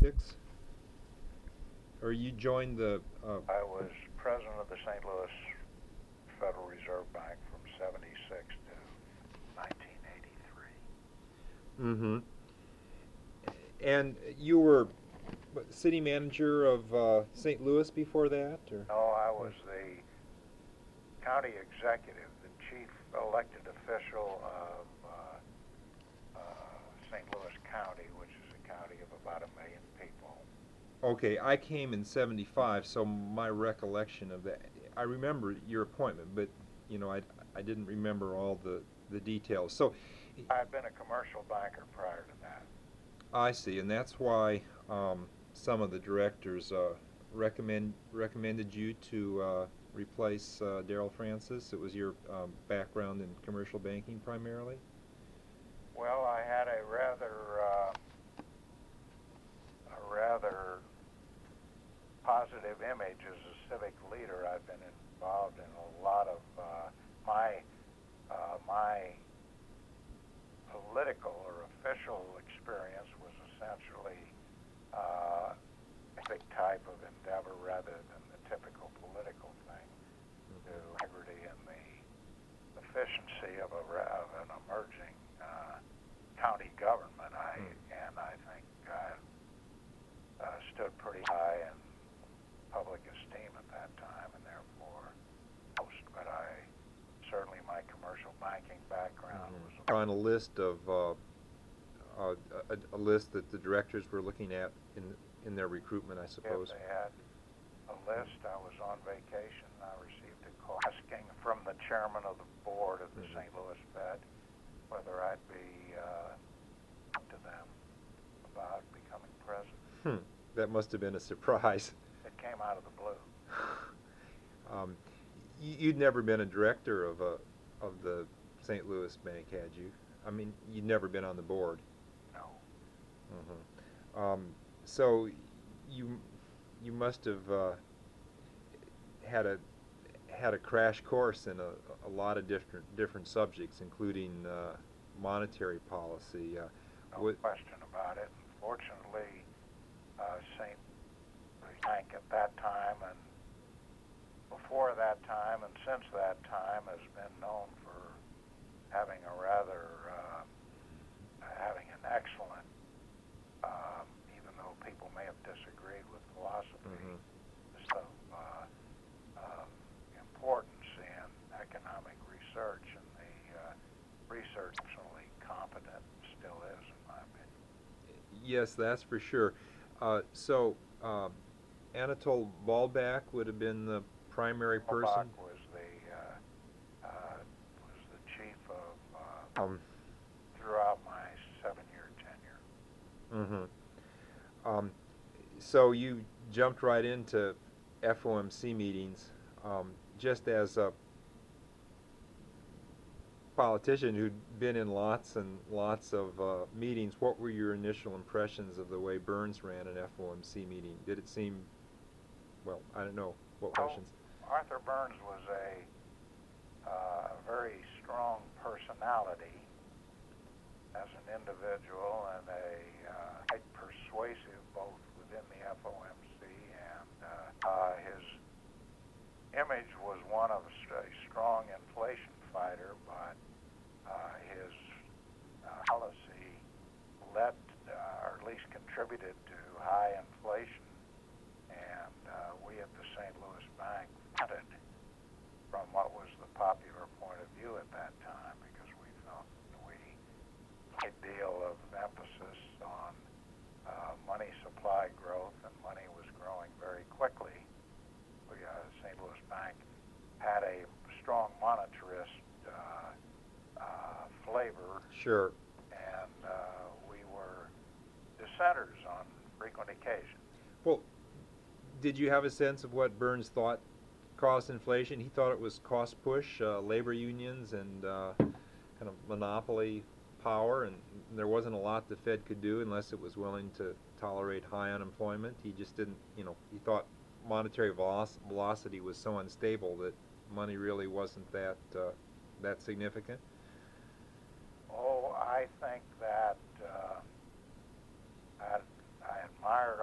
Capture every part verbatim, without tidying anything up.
Six? Or you joined the, uh, I was president of the Saint Louis Federal Reserve Bank from seventy-six to nineteen eighty-three. mm-hmm. And you were what, city manager of uh, Saint Louis before that, or? No, I was the county executive, the chief elected official of uh, uh, Saint Louis County, which is a county of about a million people. Okay, I came in seventy-five, so my recollection of that, I remember your appointment, but, you know, I, I didn't remember all the, the details. So, I had been a commercial banker prior to that. I see, and that's why um, some of the directors uh, recommend recommended you to uh, replace uh, Daryl Francis. It was your um, background in commercial banking primarily. Well, I had a rather uh, a rather positive image as a civic leader. I've been involved in a lot of uh, my uh, my political or official experience was essentially uh, a big type of endeavor rather than the typical political thing. To integrity and the efficiency of, a, of an emerging uh, county government, I Mm. and I think I uh, stood pretty high in public esteem at that time, and therefore most. But I certainly my commercial banking background was Mm-hmm. On a list of uh, uh, a, a list that the directors were looking at in in their recruitment, I if suppose. they had a list. I was on vacation. I received a call asking from the chairman of the board of the Mhm. Saint Louis Fed whether I'd be uh, up to them about becoming president. Hmm. That must have been a surprise. It came out of the blue. um, y- you'd never been a director of a of the Saint Louis Bank, had you? I mean, you'd never been on the board. No. Mm-hmm. Um, so you you must have uh, had a had a crash course in a, a lot of different different subjects, including uh, monetary policy. Uh, No what? question about it. Unfortunately, uh, Saint Louis Bank at that time and before that time and since that time has been known for having a rather uh, having an excellent, um, even though people may have disagreed with philosophy, Mm-hmm. of uh, um, importance in economic research, and the uh, research absolutely competent still is, in my opinion. Yes, that's for sure. Uh, so um, Anatole Ballback would have been the primary Bach person. was the uh, uh, was the chief of uh, Um, throughout my seven-year tenure. mm-hmm. Um, so you jumped right into F O M C meetings, um, just as a politician who'd been in lots and lots of uh, meetings. What were your initial impressions of the way Burns ran an F O M C meeting? Did it seem, well, I don't know, what Oh, questions? Arthur Burns was a uh, very strong personality as an individual and a uh, quite persuasive both within the F O M C and uh, uh, his image was one of a strong inflation fighter, but uh, his uh, policy led, uh, or at least contributed to high inflation, and uh, we at the Saint Louis Bank benefited from what was the popular point of view at that time because we felt we a deal of emphasis on uh, money supply growth, and money was growing very quickly. We, uh, Saint Louis Bank had a strong monetarist uh, uh, flavor, Sure. and uh, we were dissenters on frequent occasions. Well, did you have a sense of what Burns thought caused inflation? He thought it was cost push, uh, labor unions, and uh, kind of monopoly power, and there wasn't a lot the Fed could do unless it was willing to tolerate high unemployment. He just didn't, you know, he thought monetary veloc- velocity was so unstable that money really wasn't that uh, that significant. Oh, I think that uh, I, I admired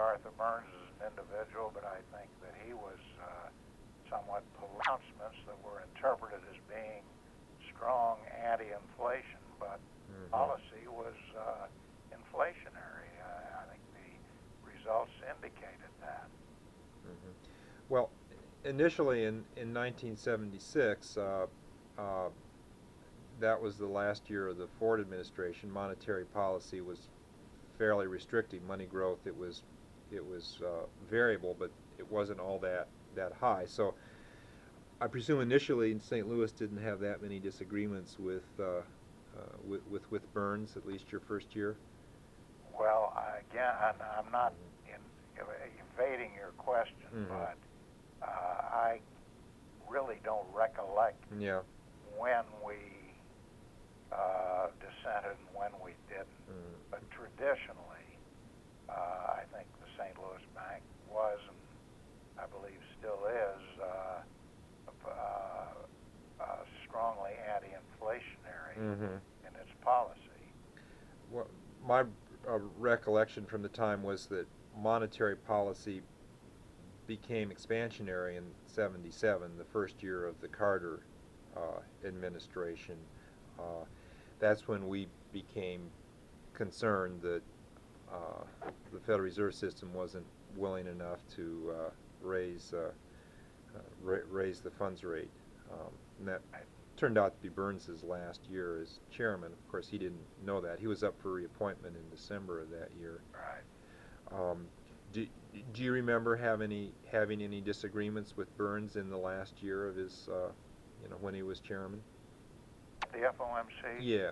somewhat pronouncements that were interpreted as being strong anti-inflation, but Mhm. policy was uh, inflationary. Uh, I think the results indicated that. Mhm. Well, initially in, in nineteen seventy-six, uh, uh, that was the last year of the Ford administration. Monetary policy was fairly restrictive. Money growth, it was it was uh, variable, but it wasn't all that that high. So I presume initially in Saint Louis didn't have that many disagreements with uh, uh, with, with with Burns, at least your first year. Well, I- again, I'm I'm not in, evading your question, Mhm. but uh, I really don't recollect Yeah. when we uh, dissented and when we didn't. Mhm. But traditionally, uh, I think the Saint Louis Bank was, and I believe still is, uh, uh, uh, strongly anti-inflationary Mhm. in its policy. Well, my uh, recollection from the time was that monetary policy became expansionary in seventy-seven, the first year of the Carter uh, administration. Uh, that's when we became concerned that uh, the Federal Reserve System wasn't willing enough to uh, raise uh, uh, ra raise the funds rate. Um, and that turned out to be Burns's last year as chairman. Of course, he didn't know that. He was up for reappointment in December of that year. Right. Um, do, do you remember having any having any disagreements with Burns in the last year of his, uh, you know, when he was chairman? The F O M C? Yeah.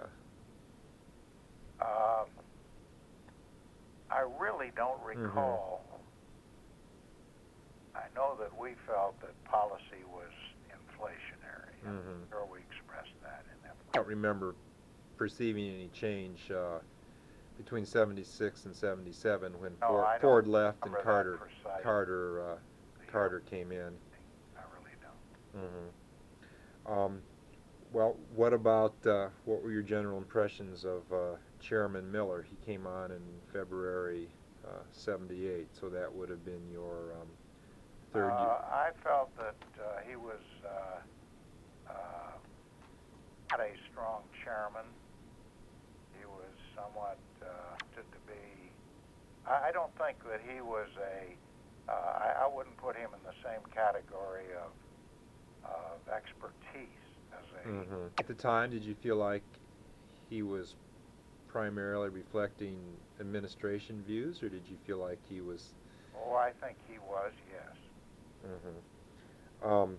Um, I really don't recall. I know that we felt that policy was inflationary. I'm Mhm. sure we expressed that in that. I don't remember perceiving any change uh, between seventy-six and seventy-seven when No, Ford, I don't Ford left and remember that Carter precisely. Carter uh, The Carter year. came in. I really don't. Mm-hmm. Um, well, what about uh, what were your general impressions of uh, Chairman Miller? He came on in February uh, seventy-eight, so that would have been your um, third Uh, year. I felt that uh, he was uh, uh, not a strong chairman. He was somewhat uh, to, to be. I, I don't think that he was a. Uh, I, I wouldn't put him in the same category of of expertise as a. Mm-hmm. At the time, did you feel like he was primarily reflecting administration views, or did you feel like he was? Oh, I think he was. Yes. Mm-hmm. Um,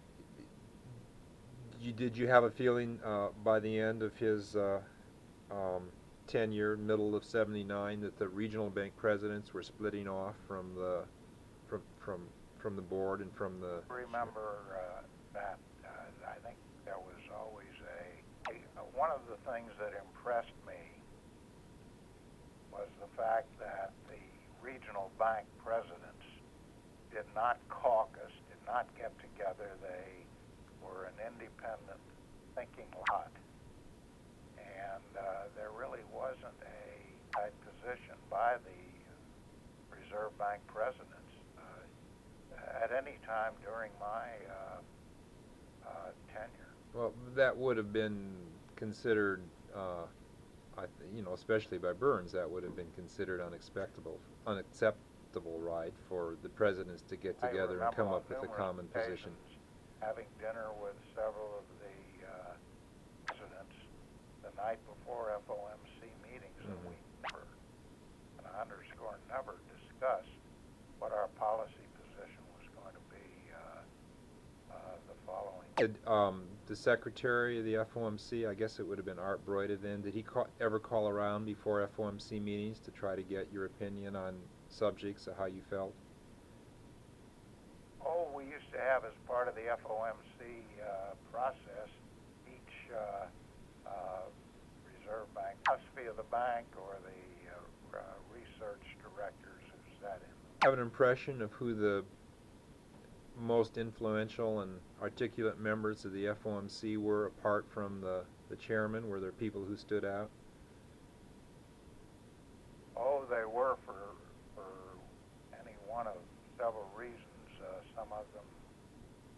you, did you have a feeling uh, by the end of his uh, um, tenure, middle of seventy-nine, that the regional bank presidents were splitting off from the from from from the board and from the? Remember uh, that? Uh, I think there was always a, a. One of the things that impressed me was the fact that the regional bank presidents did not caucus, did not get together. They were an independent thinking lot. And uh, there really wasn't a tight position by the Reserve Bank presidents uh, at any time during my uh, uh, tenure. Well, that would have been considered, uh, I th you know, especially by Burns, that would have been considered unacceptable, unacceptable, right, for the presidents to get together and come up with a common position. Having dinner with several of the uh, presidents the night before F O M C meetings, mm-hmm. and we never, and I underscore, never discussed what our policy position was going to be uh, uh, the following. Did um, the secretary of the F O M C, I guess it would have been Art Broida then, did he call, ever call around before F O M C meetings to try to get your opinion on subjects of how you felt? Oh, we used to have, as part of the F O M C uh, process, each uh, uh, Reserve Bank, philosophy of the bank, or the uh, uh, research directors who sat in. Have an impression of who the most influential and articulate members of the F O M C were, apart from the, the chairman? Were there people who stood out? Oh, they were for, for any one of several reasons. Uh, some of them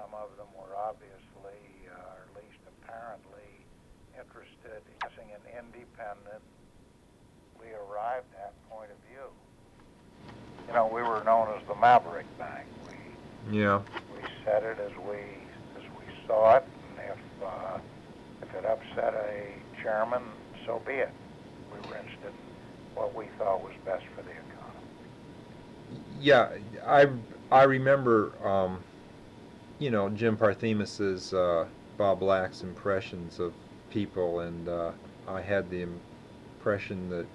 some of them were obviously, uh, or at least apparently, interested in using an independent, we arrived at point of view. You know, we were known as the Maverick Bank. We Yeah. we said it as we as we saw it, and if uh, if it upset a chairman, so be it. We were interested in what we thought was best for the economy. Yeah, I I remember, um, you know, Jim Parthemus's, uh, Bob Black's impressions of people, and uh, I had the impression that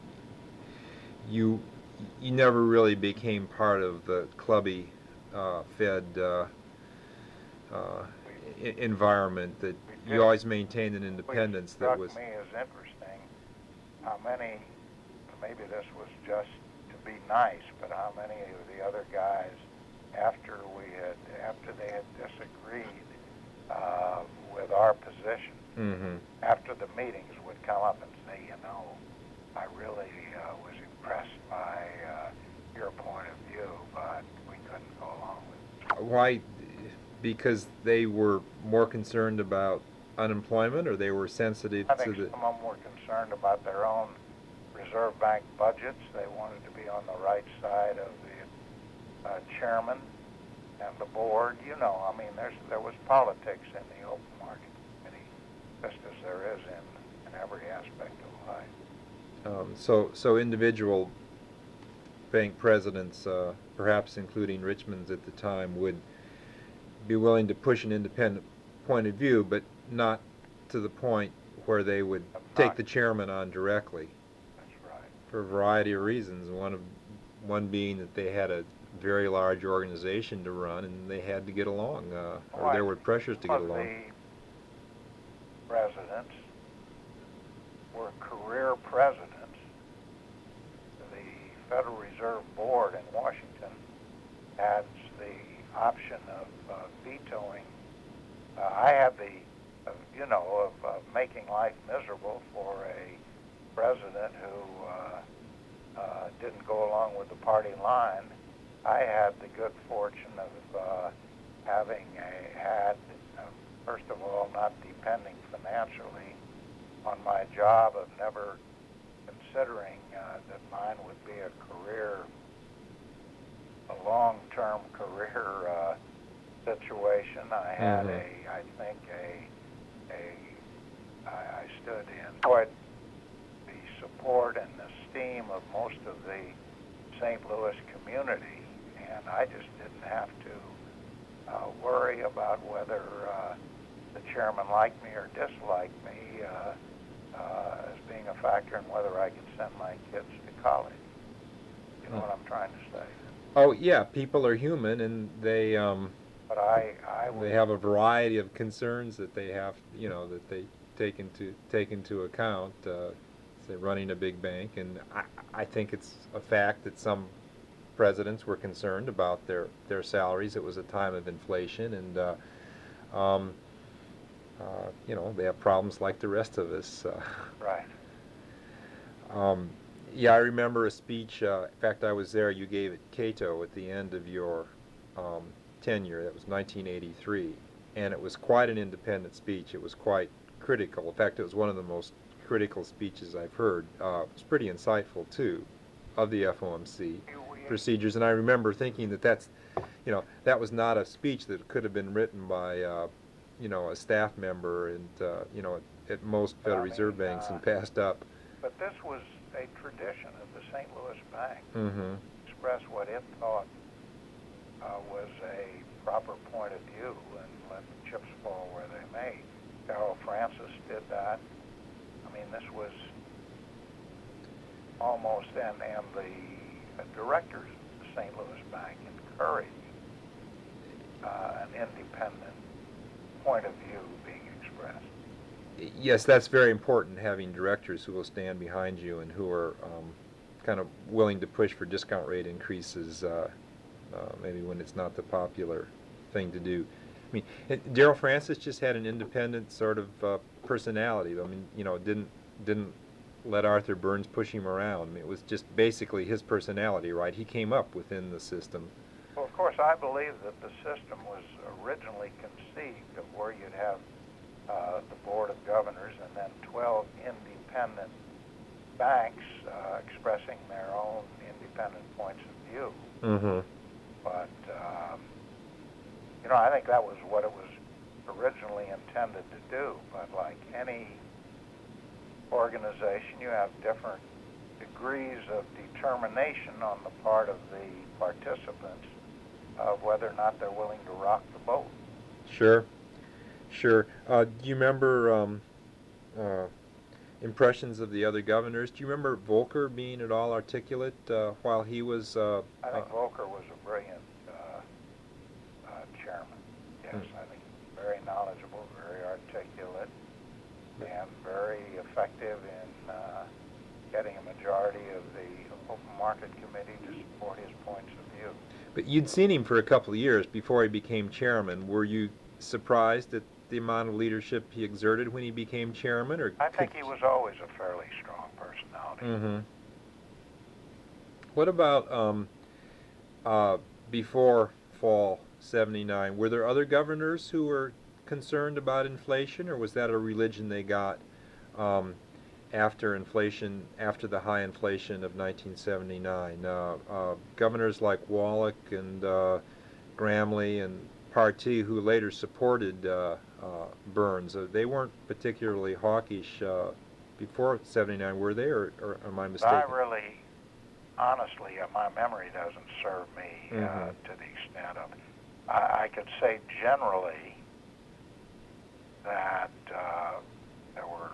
you you never really became part of the clubby, uh, Fed uh, uh, I- environment. That you always maintained an independence Which that struck was. me as interesting. How many? Maybe this was just to be nice, but how many of the other guys, after we had, after they had disagreed uh, with our position, Mm-hmm. after the meetings would come up and say, you know, I really uh, was impressed by uh, your point of view, but we couldn't go along with it. Why? Because they were more concerned about unemployment, or they were sensitive I to think the. some of them were concerned about their own Reserve Bank budgets. They wanted to be on the right side of the uh, chairman and the board. You know, I mean, there's there was politics in the open market committee, just as there is in, in every aspect of life. Um, so, so individual bank presidents, uh, perhaps including Richmond's at the time, would be willing to push an independent point of view, but not to the point where they would take the chairman on directly. That's right. For a variety of reasons. One of one being that they had a very large organization to run, and they had to get along, uh, or Well, there were pressures to get Well, along. the presidents were career presidents. The Federal Reserve Board in Washington has the option of uh, vetoing. Uh, I had the, uh, you know, of uh, making life miserable for a president who uh, uh, didn't go along with the party line. I had the good fortune of uh, having a, had, uh, first of all, not depending financially on my job, of never considering uh, that mine would be a career, a long-term career uh, situation. I had Mhm. a, I think a, a, I, I stood in quite the support and esteem of most of the Saint Louis community, and I just didn't have to uh, worry about whether uh, the chairman liked me or disliked me uh, uh, as being a factor in whether I could send my kids to college. You know what I'm trying to say? Oh yeah, people are human, and they um, But I, I was, they have a variety of concerns that they have, you know, that they take into take into account. Uh, say running a big bank, and I, I think it's a fact that some presidents were concerned about their their salaries. It was a time of inflation, and uh, um, uh, you know, they have problems like the rest of us. Uh, right. um, yeah, I remember a speech. Uh, in fact, I was there. You gave at Cato at the end of your um, tenure. That was nineteen eighty-three, and it was quite an independent speech. It was quite critical. In fact, it was one of the most critical speeches I've heard. Uh, it was pretty insightful too, of the F O M C procedures. And I remember thinking that that's, you know, that was not a speech that could have been written by, uh, you know, a staff member, and uh, you know, at, at most Federal I mean, Reserve banks, uh, and passed up. But this was a tradition of the Saint Louis Bank. Mm-hmm. Express what it thought uh, was a proper point of view and let the chips fall where they may. Darrell Francis did that. I mean, this was almost, and, and the uh, directors of the Saint Louis Bank encouraged uh, an independent point of view being expressed. Yes, that's very important, having directors who will stand behind you and who are um, kind of willing to push for discount rate increases, uh, uh, maybe when it's not the popular thing to do. I mean, Darrell Francis just had an independent sort of uh, personality. I mean, you know, didn't didn't let Arthur Burns push him around. I mean, it was just basically his personality, right? He came up within the system. Well, of course, I believe that the system was originally conceived of where you'd have uh, the Board of Governors and then twelve independent banks uh, expressing their own independent points of view. Mm-hmm. But, um, you know, I think that was what it was originally intended to do. But like any organization, you have different degrees of determination on the part of the participants of whether or not they're willing to rock the boat. Sure, sure. Uh, do you remember um, uh, impressions of the other governors? Do you remember Volcker being at all articulate uh, while he was? Uh, I think uh, Volcker was a brilliant uh, uh, chairman. Yes, Hmm. I think he's very knowledgeable, very articulate, and very effective in uh, getting a majority of the Open Market Committee to support his points of view. But you'd seen him for a couple of years before he became chairman. Were you surprised at the amount of leadership he exerted when he became chairman, or? I think could- he was always a fairly strong personality. Mm-hmm. What about um, uh, before fall seventy-nine? Were there other governors who were concerned about inflation, or was that a religion they got um, after inflation, after the high inflation of nineteen seventy-nine? Uh, uh, governors like Wallach and uh, Gramley and Partee, who later supported uh, uh, Burns, uh, they weren't particularly hawkish uh, before seventy-nine, were they, or, or am I mistaken? I really, honestly, uh, my memory doesn't serve me uh, Mhm. to the extent of. I, I could say generally that uh, there were.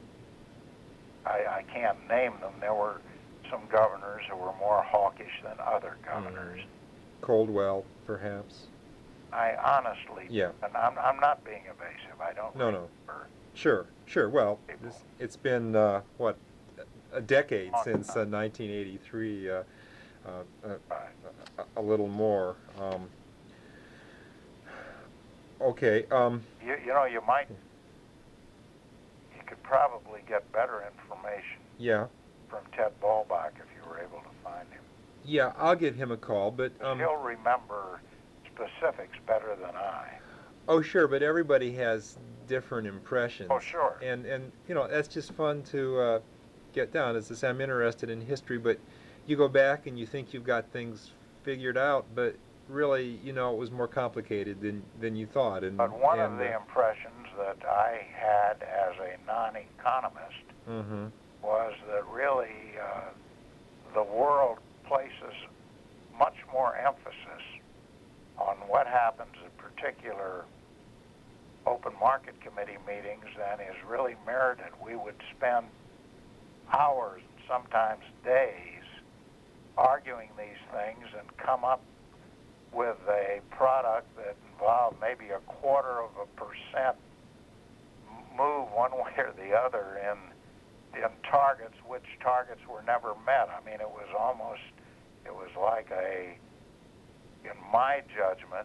I, I can't name them. There were some governors who were more hawkish than other governors. Mhm. Coldwell, perhaps. I honestly, Yeah. and I'm, I'm not being evasive. I don't No, no. remember. Sure, sure. Well, People. this, it's been uh, what, a decade Long since uh, time. nineteen eighty-three. Uh, uh, uh, Right. a, a little more. Um, okay. Um, You, you know, you might, you could probably get better information yeah, from Ted Ballbach if you were able to find him. yeah. I'll give him a call. But um, He'll remember specifics better than I. oh, sure. But everybody has different impressions. Oh, sure. And and you know that's just fun to uh, get down. As I say, I'm interested in history, but you go back and you think you've got things figured out, but really, you know, it was more complicated than than you thought. And But one and, of the uh, impressions that I had as a non-economist mm-hmm. was that really uh, the world places much more emphasis on what happens at particular open market committee meetings than is really merited. We would spend hours, sometimes days, arguing these things and come up with a product that involved maybe a quarter of a percent move one way or the other in in targets, which targets were never met. I mean, it was almost, it was like a, in my judgment,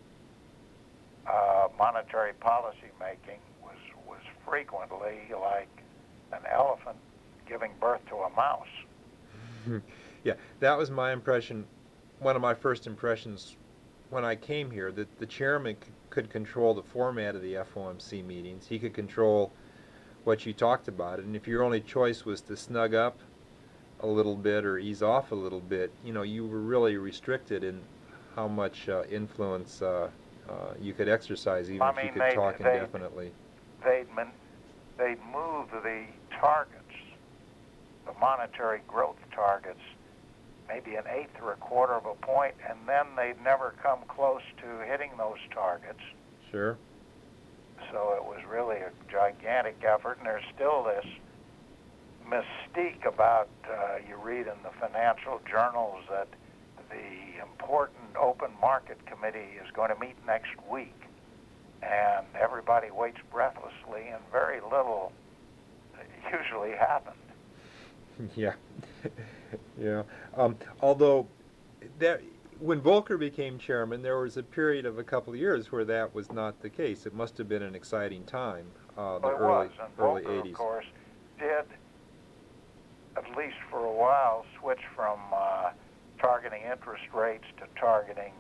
uh, monetary policy making was was frequently like an elephant giving birth to a mouse. Yeah, that was my impression. One of my first impressions when I came here, that the chairman c- could control the format of the F O M C meetings. He could control what you talked about, and if your only choice was to snug up a little bit or ease off a little bit, you know, you were really restricted in how much uh, influence uh, uh, you could exercise, even I if you mean, could they- talk they- indefinitely. They'd man, they'd move the targets, the monetary growth targets, maybe an eighth or a quarter of a point, and then they'd never come close to hitting those targets. Sure. So it was really a gigantic effort, and there's still this mystique about, uh, you read in the financial journals that the important open market committee is going to meet next week, and everybody waits breathlessly, and very little usually happens. Yeah, yeah. Um, although, that when Volcker became chairman, there was a period of a couple of years where that was not the case. It must have been an exciting time, uh, the Well, it early was, and early Volcker, eighties. of course, did, at least for a while, switch from uh, targeting interest rates to targeting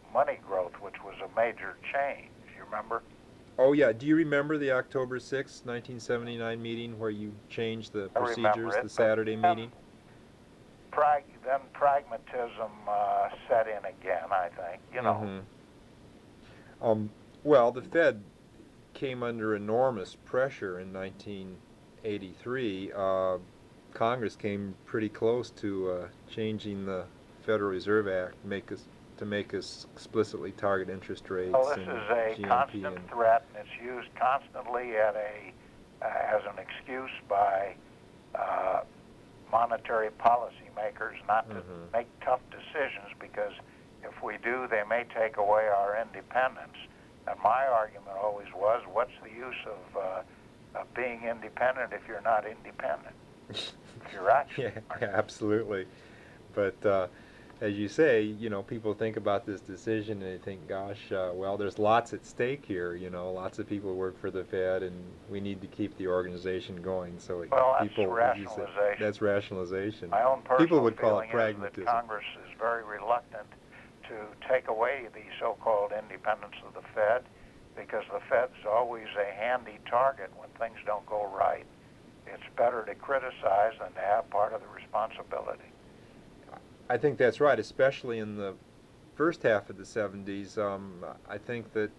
money growth, which was a major change. You remember? Oh yeah. Do you remember the October sixth, nineteen seventy-nine meeting where you changed the I remember procedures, it, the Saturday but then meeting? Prag- then pragmatism uh, set in again, I think. You know. Mm-hmm. Um, well, the Fed came under enormous pressure in nineteen eighty-three. Uh, Congress came pretty close to uh, changing the Federal Reserve Act make us to make us explicitly target interest rates Well, this and is a G N P constant and threat, and it's used constantly at a uh, as an excuse by uh, monetary policymakers not to Mhm. make tough decisions, because if we do, they may take away our independence. And my argument always was, what's the use of, uh, of being independent if you're not independent? If you're actually yeah, yeah, absolutely. But uh, as you say, you know, people think about this decision and they think, gosh, uh, well, there's lots at stake here. You know, lots of people work for the Fed, and we need to keep the organization going. So it- Well, that's people, as you say, rationalization. that's rationalization. My own personal People would call feeling it is that pragmatism. Congress is very reluctant to take away the so-called independence of the Fed, because the Fed's always a handy target when things don't go right. It's better to criticize than to have part of the responsibility. I think that's right, especially in the first half of the seventies. Um, I think that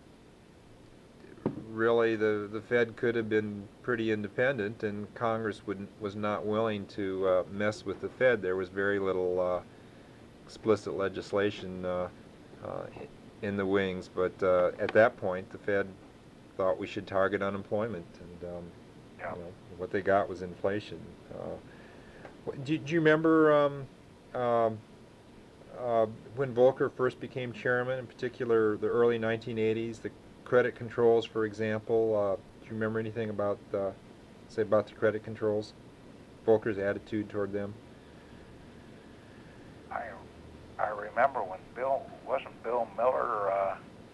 really the, the Fed could have been pretty independent, and Congress would, was not willing to uh, mess with the Fed. There was very little uh, explicit legislation uh, uh, in the wings, but uh, at that point the Fed thought we should target unemployment, and um, Yeah. you know, what they got was inflation. Uh, do, do you remember um, um, uh, when Volcker first became chairman, in particular the early nineteen eighties, the credit controls, for example? Uh, do you remember anything about, uh, say, about the credit controls? Volcker's attitude toward them? I I remember when Bill, wasn't Bill Miller, uh,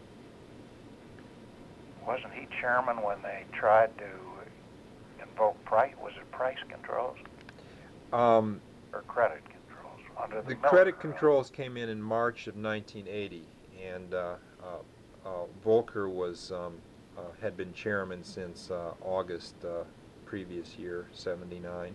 wasn't he chairman when they tried to invoke price, was it price controls Um, or credit controls? Under the, the Miller, credit uh, controls came in in March of nineteen eighty, and uh, uh, uh, Volcker was um, uh, had been chairman since uh, August uh, previous year, seventy-nine.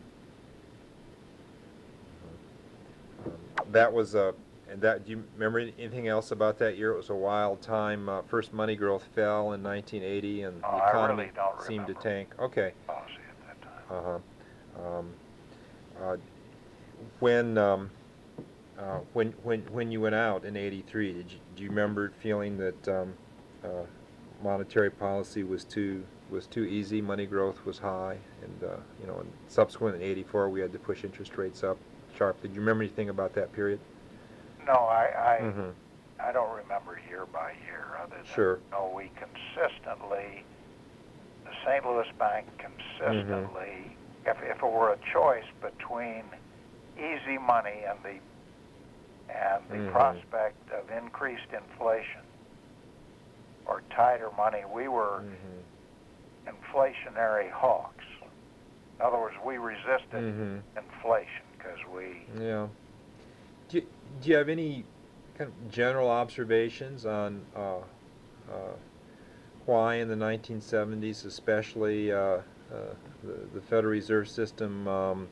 Um, that was a, and that, do you remember anything else about that year? It was a wild time. Uh, first, money growth fell in nineteen eighty, and Oh, the I economy really don't seemed to remember. tank. Okay. policy at that time. Uh-huh. Um, uh, when um, uh, when when when you went out in eighty-three, did you, do you remember feeling that um, uh, monetary policy was too was too easy, money growth was high, and uh, you know, and subsequent in eighty-four we had to push interest rates up sharply? Do you remember anything about that period? No, I I, Mm-hmm. I don't remember year by year, other than Sure. no, we consistently, the Saint Louis Bank consistently, if if it were a choice between easy money and the and the Mhm. prospect of increased inflation or tighter money, we were Mm-hmm. inflationary hawks. In other words, we resisted Mm-hmm. inflation because we. Yeah. Do you, do you have any kind of general observations on uh, uh, why in the nineteen seventies, especially, uh, uh, the, the Federal Reserve System um,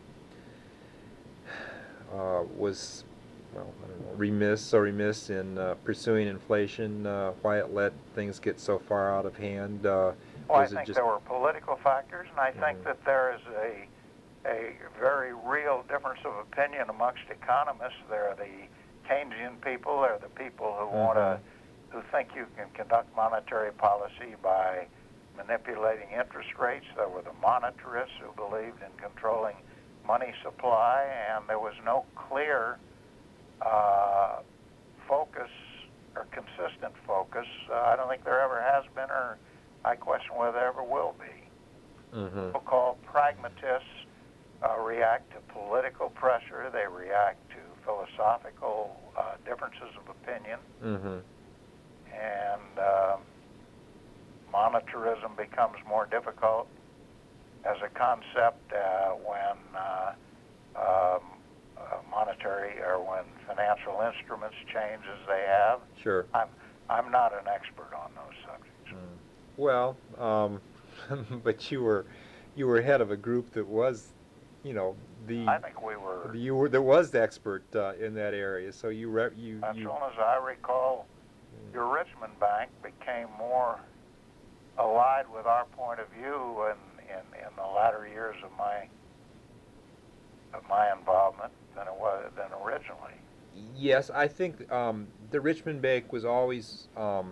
uh, was, well, I don't know, remiss or remiss in uh, pursuing inflation? Uh, why it let things get so far out of hand? Uh, Well, I was it think just there were political factors, and I think Mhm. that there is a a very real difference of opinion amongst economists. There are the Keynesian people, there are the people who want to, who think you can conduct monetary policy by manipulating interest rates. There were the monetarists who believed in controlling money supply, and there was no clear uh, focus or consistent focus. Uh, I don't think there ever has been, or I question whether there ever will be. Mhm. So-called pragmatists uh, react to political pressure. They react to philosophical uh, differences of opinion, Mhm. and uh, monetarism becomes more difficult as a concept uh, when uh, um, uh, monetary or there when financial instruments change as they have. Sure. I'm I'm not an expert on those subjects. Mm. Well, um, but you were you were head of a group that was, you know, the I think we were. you were that was the expert uh, in that area. So you rep you As you. soon as I recall, your Richmond Bank became more allied with our point of view in, in, in the latter years of my of my involvement than it was than originally. Yes, I think um, the Richmond Bank was always um,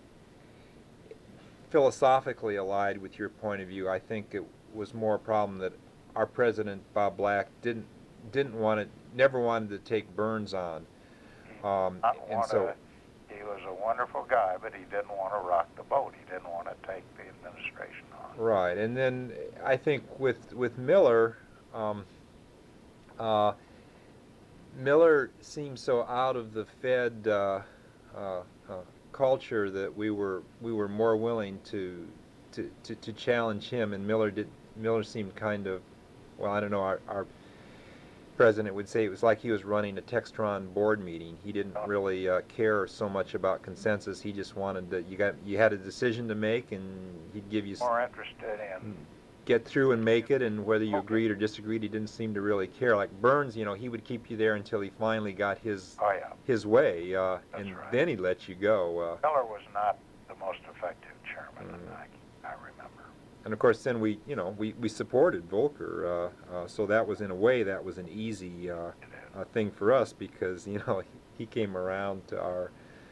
philosophically allied with your point of view. I think it was more a problem that our president Bob Black didn't didn't want to, never wanted to take Burns on, um, Not and wanna, so he was a wonderful guy, but he didn't want to rock the boat. He didn't want to take the administration on. right. And then I think with with Miller, um, uh, Miller seemed so out of the Fed uh, uh, uh, culture that we were we were more willing to to, to to challenge him, and Miller did. Miller seemed kind of, well, I don't know. Our, our president would say it was like he was running a Textron board meeting. He didn't really uh, care so much about consensus. He just wanted that you got you had a decision to make, and he'd give you More interested in get through and make it, and whether you Okay. agreed or disagreed, he didn't seem to really care. Like Burns, you know, he would keep you there until he finally got his oh yeah. his way, uh, That's and right. then he'd let you go. Uh, Miller was not the most effective chairman, Mm. I, I remember. and of course, then we, you know, we, we supported Volcker, uh, uh, so that was in a way that was an easy uh, It is. uh, thing for us because you know he came around to our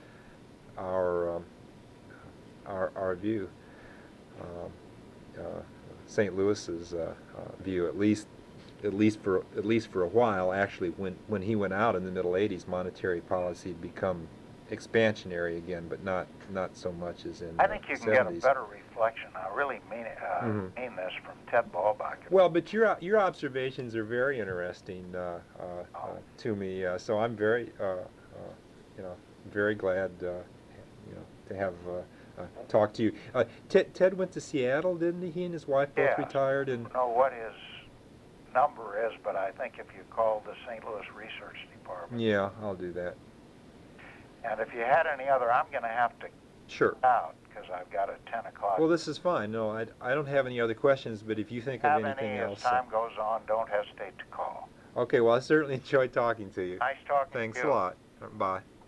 our um, our, our view. Um, uh, Saint Louis's uh, uh, view, at least, at least for at least for a while. Actually, when when he went out in the middle eighties, monetary policy had become expansionary again, but not not so much as in I think you the can get a seventies. better reflection. I really mean it, uh, Mhm. mean this from Ted Ballbach. Well, but your your observations are very interesting uh, uh, uh, Oh. to me. Uh, so I'm very, uh, uh, you know, very glad, uh, you know, to have uh, uh, talked to you. Uh, Ted, Ted went to Seattle, didn't he? He and his wife both Yes. retired, I and don't know what his number is, but I think if you call the Saint Louis Research Department, yeah, I'll do that. and if you had any other, I'm going to have to Sure. out because I've got a ten o'clock. Well, this is fine. No, I, I don't have any other questions, but if you think of have anything any else. as time goes on, don't hesitate to call. Okay, well, I certainly enjoyed talking to you. Nice talking Thanks to a you. lot. Bye.